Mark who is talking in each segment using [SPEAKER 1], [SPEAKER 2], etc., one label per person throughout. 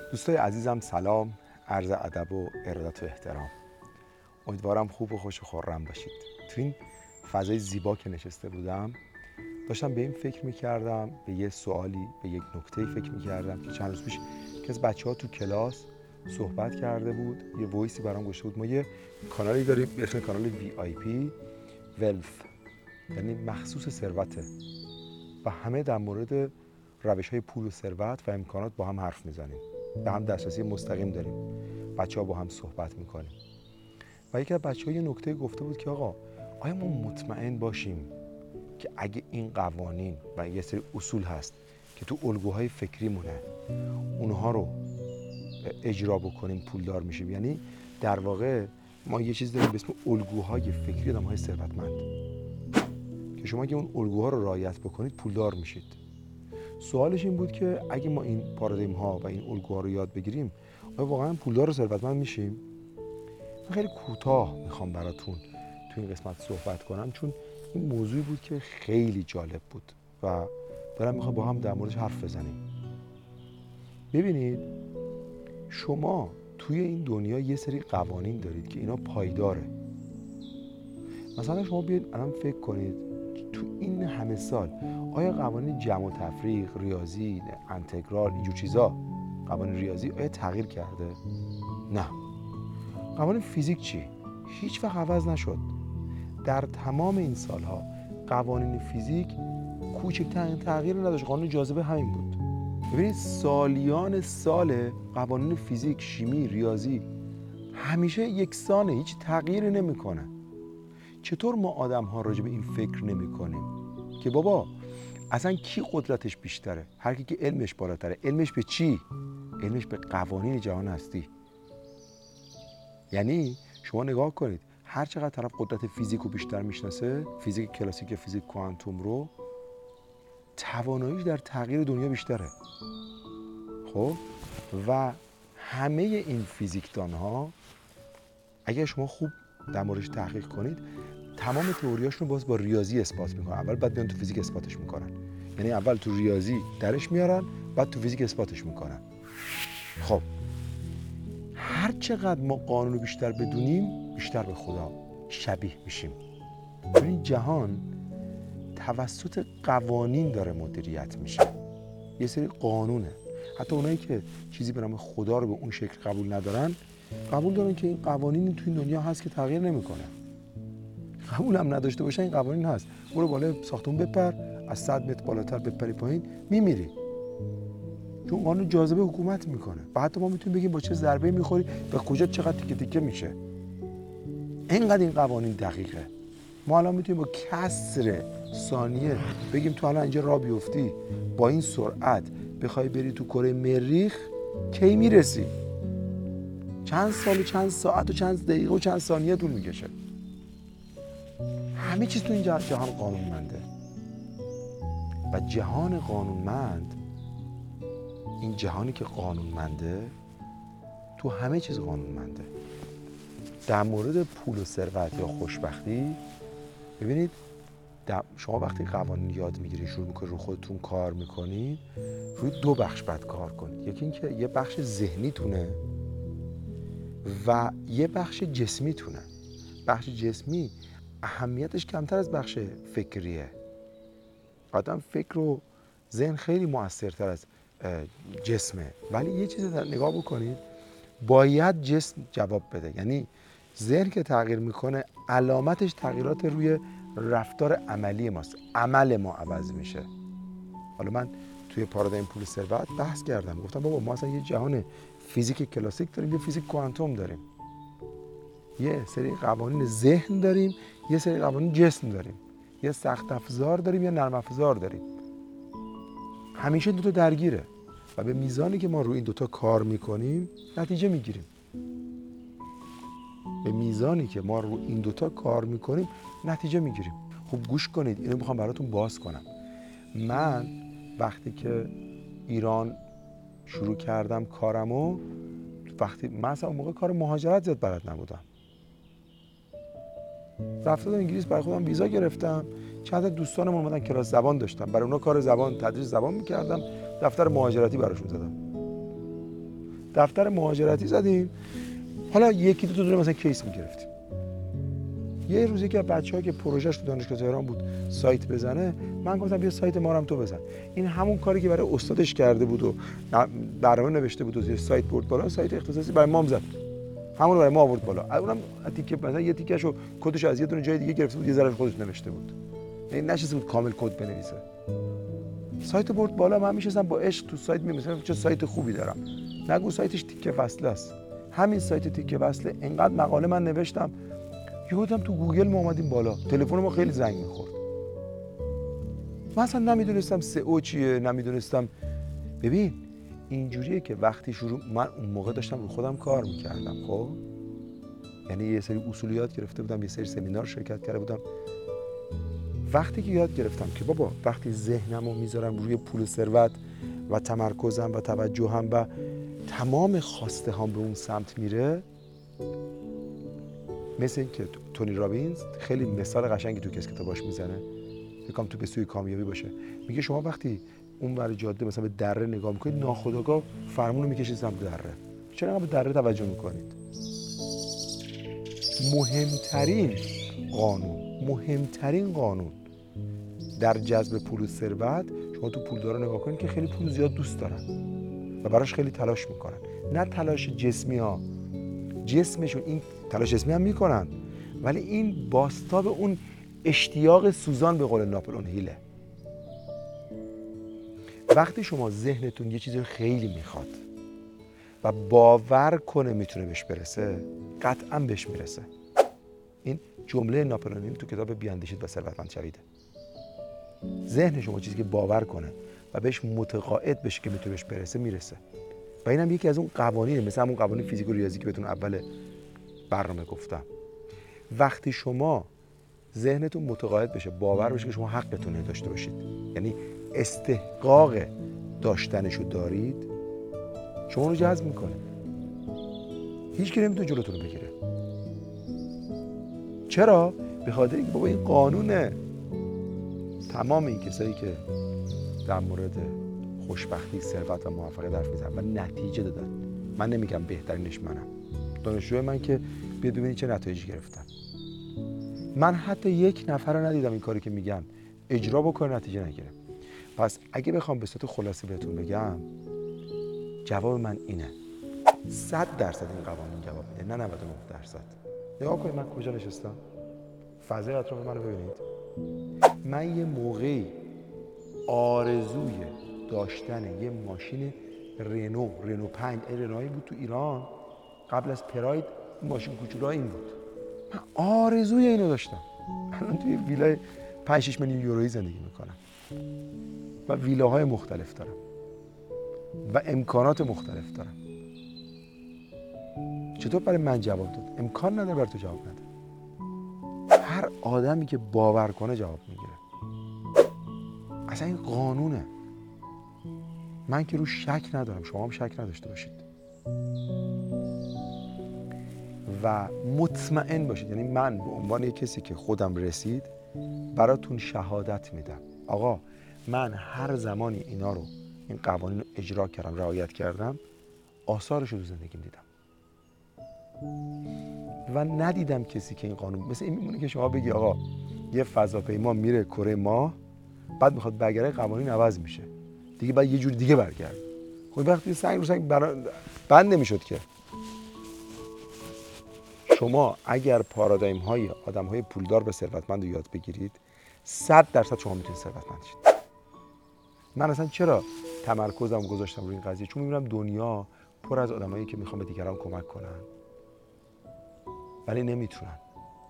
[SPEAKER 1] دوستای عزیزم سلام، عرض ادب و ارادت و احترام. امیدوارم خوب و خوش و خرم باشید. تو این فضای زیبا که نشسته بودم داشتم به این فکر میکردم، به یه سوالی، به یک نکته‌ای فکر میکردم که چند روز پیش که از بچه‌ها تو کلاس صحبت کرده بود، یه وایسی برام گوشه بود. ما یه کانالی داریم به اسم کانال VIP ولف، یعنی مخصوص ثروته و همه در مورد روش‌های پول و ثروت و امکانات با هم حرف میزنیم، به هم دسترسی مستقیم داریم، بچه‌ها با هم صحبت میکنیم. و یکی از بچه‌ها یه نکته گفته بود که آقا آیا ما مطمئن باشیم که اگه این قوانین و یه سری اصول هست که تو الگوهای فکریمونه اونها رو اجرا بکنیم پولدار میشیم؟ یعنی در واقع ما یه چیز داریم به اسم الگوهای فکری آدم‌های ثروتمند که شما اگه اون الگوها رو رعایت بکنید پولدار میشید. سوالش این بود که اگه ما این پارادایم ها و این الگوها رو یاد بگیریم آیا واقعا پولدار و ثروتمند میشیم؟ من خیلی کوتاه میخوام براتون تو این قسمت صحبت کنم، چون این موضوعی بود که خیلی جالب بود و دارم میخوام با هم در موردش حرف بزنیم. ببینید، شما توی این دنیا یه سری قوانین دارید که اینا پایداره. مثلا شما بیاید الان فکر کنید تو این همه سال آیا قوانین جمع و تفریق، ریاضی، انتگرال، اینجور چیزا، قوانین ریاضی آیا تغییر کرده؟ نه. قوانین فیزیک چی؟ هیچ وقت عوض نشد. در تمام این سالها قوانین فیزیک کوچکترین تغییر نداشت. قانون جاذبه همین بود. ببینید سالیان سال قوانین فیزیک، شیمی، ریاضی همیشه یکسانه، هیچ تغییری نمیکنه. چطور ما آدم ها راجع به این فکر نمی کنیم که بابا اصلا کی قدرتش بیشتره؟ هر کی که علمش بالاتره. علمش به چی؟ علمش به قوانین جهان هستی. یعنی شما نگاه کنید، هر چقدر طرف قدرت فیزیک رو بیشتر میشناسه، فیزیک کلاسیک یا فیزیک کوانتوم رو، تواناییش در تغییر دنیا بیشتره. خب و همه این فیزیکدان ها اگر شما خوب در موردش تحقیق کنید تمام تئوریاشون رو باز با ریاضی اثبات میکنن. اول بعد بیان تو فیزیک اثباتش میکنن. یعنی اول تو ریاضی درش میارن، بعد تو فیزیک اثباتش میکنن. خب هر چقدر ما قانون رو بیشتر بدونیم بیشتر به خدا شبیه میشیم. این جهان توسط قوانین داره مدیریت میشه. یه سری قانونه. حتی اونایی که چیزی به نام خدا رو به اون شکل قبول ندارن، قبول دارن که این قوانین تو این دنیا هست که تغییر نمیکنه. قبول هم نداشته باشن این قوانین هست. برو بالا ساختمون بپر، از 100 متر بالاتر بپری پایین میمیری. چون قانون جاذبه حکومت میکنه. و حتی ما میتونیم بگیم با چه ضربه میخوری و کجا چقدر تیکه تیکه میشه. اینقدر این قوانین دقیقه. ما الان میتونیم با کسر ثانیه بگیم تو الان اینجا راه بیفتی با این سرعت بخوای بری تو کره مریخ کی میرسی؟ چند سال و چند ساعت و چند دقیقه و چند ثانیه طول میکشه. همه چیز تو این جهان قانونمنده و جهان قانونمند، این جهانی که قانونمنده تو همه چیز قانونمنده. در مورد پول و ثروت یا خوشبختی ببینید، شما وقتی قوانین یاد میگیرید شروع میکنید رو خودتون کار میکنید، روی دو بخش باید کار کنید. یکی این که یه بخش ذهنیتونه و یه بخش جسمیتونه. بخش جسمی اهمیتش کمتر از بخش فکریه. آدم فکر و ذهن خیلی مؤثرتر از جسمه. ولی یه چیز نگاه بکنید، باید جسم جواب بده. یعنی ذهن که تغییر میکنه علامتش تغییرات روی رفتار عملی ماست. عمل ما عوض میشه. حالا من توی پارادایم پول ثروت بحث کردم، گفتم بابا ما اصلا یه جهان فیزیک کلاسیک داریم، یه فیزیک کوانتوم داریم، یه سری قوانین ذهن داریم، یه سری قوانین جسم داریم، یه سخت افزار داریم، یه نرم افزار داریم. همیشه دو تا درگیره و به میزانی که ما روی این دوتا کار میکنیم نتیجه میگیریم. به میزانی که ما روی این دوتا کار میکنیم نتیجه میگیریم. خب گوش کنید، اینو میخوام براتون باز کنم. من وقتی که ایران شروع کردم کارمو، وقتی من اصلا اون موقع کار مهاجرت زیاد بلد نبودم، رفتم انگلیس برای خودم ویزا گرفتم. چند تا دوستانم اومدن کلاس زبان داشتم، برای اونا کار زبان تدریس زبان میکردم، دفتر مهاجرتی براشون زدم. دفتر مهاجرتی زدیم، حالا یکی دو تا دونه مثلا کیس میگرفتیم. یه روزی که بچه‌ها که پروژهش تو دانشگاه تهران بود سایت بزنه، من گفتم بیا سایت ما رو هم تو بزن. این همون کاری که برای استادش کرده بود و برنامه نوشته بود و یه سایت برد بالا، سایت اختصاصی برای ما هم زد، همون رو برای ما آورد بالا. اونم تیکه مثلا یه تیکه‌شو کدش از یه دونه جای دیگه گرفته بود، یه ذره خودش نوشته بود، یعنی نشسته بود کامل کد بنویسه. سایت برد بالا، من میشستم با عشق تو سایت می‌نوشتم چه سایت خوبی دارم. نگو سایتش تیکه فصله است. همین سایت تیکه فصله اینقدر مقاله من نوشتم، یهودم تو گوگل ما اومدیم بالا، تلفن ما خیلی زنگ می‌خورد. من اصلا نمیدونستم سئو چیه، نمیدونستم. ببین اینجوریه که وقتی من اون موقع داشتم رو خودم کار می‌کردم، خب یعنی یه سری اصولیات گرفته بودم، یه سری سمینار شرکت کرده بودم. وقتی که یاد گرفتم که بابا وقتی ذهنمو میذارم روی پول و ثروت و تمرکزم و توجهم و تمام خواسته هام به اون سمت میره، مثل این که تونی رابینز خیلی مثال قشنگی تو کتاباش میزنه، میگم تو به سوی کامیابی باشه، میگه شما وقتی اون ور جاده مثلا به دره نگاه میکنید، ناخودآگاه فرمون رو میکشید سمت دره. چرا به دره توجه میکنید؟ مهمترین قانون در جذب پول و ثروت، شما تو پولدارا نگاه کنید که خیلی پول زیاد دوست دارن و براش خیلی تلاش میکنن. نه تلاش جسمی ها، جسمشون این تلاش جسمی هم میکنن، ولی این بازتاب اون اشتیاق سوزان به قول ناپلئون هیله. وقتی شما ذهنتون یه چیزی خیلی میخواد و باور کنه میتونه بهش برسه، قطعا بهش میرسه. این جمله ناپلئون هیل تو کتاب بیاندیشید و ثروتمند شوید. ذهن شما چیزی که باور کنه و بهش متقاعد بشه که میتونه بهش برسه، میرسه. و اینم یکی از اون قوانینه، مثل همون قوانین فیزیک و ریاضی که بهتون اول برنامه گفتم. وقتی شما ذهنتون متقاعد بشه، باور بشه که شما حقتون داشته باشید، یعنی استحقاق داشتنشو دارید، شما رو جذب میکنه. هیچ کی نمیتونه جلوتون رو بگیره. چرا؟ به خاطر اینکه بابا این قانونه. تمام این کسایی که در مورد خوشبختی، ثروت و موفقیت حرف میزنن و نتیجه دادن، من نمیگم بهترینش منم، دانشجوی من که بیاد ببینید چه نتایجی گرفتن. من حتی یک نفر رو ندیدم این کاری که میگن اجرا بکنه نتیجه نگیره. پس اگه بخوام به صورت خلاصه بهتون بگم، جواب من اینه: 100% این قوانین جواب میده، نه 99%. نگاه کنید من کجا نشستم، فضای اطراف منو ببینید. من یه موقعی آرزوی داشتن یه ماشین رنو 5 رنویی بود تو ایران، قبل از پراید ماشین کوچولو این بود. من آرزوی اینو داشتم. الان توی ویلای 5-6 میلیون یورویی زندگی میکنم و ویلاهای مختلف دارم و امکانات مختلف دارم. چطور برای من جواب داد؟ امکان نداره برای تو جواب نده. هر آدمی که باور کنه جواب میگیره. اصلا این قانونه. من که رو شک ندارم، شما هم شک نداشته باشید و مطمئن باشید. یعنی من به عنوان یک کسی که خودم رسید براتون شهادت میدم، آقا من هر زمانی اینا رو، این قوانین رو اجرا کردم، رعایت کردم، آثارش رو تو زندگیم دیدم و ندیدم کسی که این قانون، مثل این میمونه که شما بگی آقا یه فضاپیما میره کره ماه، بعد میخواد برگرده، قوانین عوض میشه دیگه، بعد یه جور دیگه برگرد. خب وقتی سنگ رو سنگ بند نمیشد که. شما اگر پارادایم های آدم های پولدار به ثروتمند رو یاد بگیرید، 100% شما میتونید ثروتمند شید. من اصلا چرا تمرکزم گذاشتم روی این قضیه؟ چون میبینم دنیا پر از آدمایی که میخوان به دیگران کمک کنن ولی نمیتونن،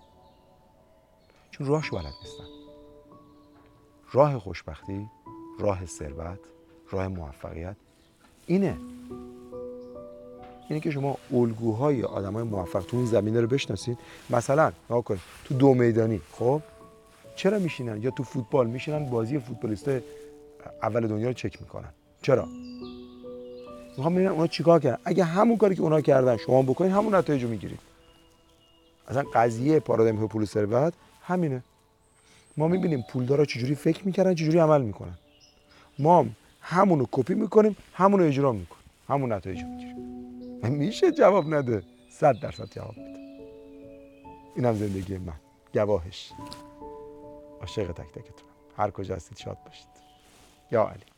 [SPEAKER 1] چون راهشو بلد نیستن. راه خوشبختی، راه ثروت، راه موفقیت اینه که شما الگوهای آدمای موفق تو اون زمینه رو بشناسید. مثلا نگاه کنید تو دو میدانی، خب چرا میشینن یا تو فوتبال میشینن بازی فوتبالیستای اول دنیا رو چک میکنن؟ چرا؟ میخوام ببینن اونا چیکار کردن. اگه همون کاری که اونا کردن شما بکنید، همون نتایج رو میگیرید. اصلا قضیه پارادایم پول و ثروت همینه. ما میبینیم پولدارا چجوری فکر میکردن، چجوری عمل میکنن. ما همون رو کپی میکنیم، همون رو اجرا میکنیم، همون نتایج رو میگیریم. میشه جواب نده؟ 100% جواب میده. اینم زندگی من، گواهش. عاشق تک تکتونم. هر کجا هستید شاد باشید. یا علی.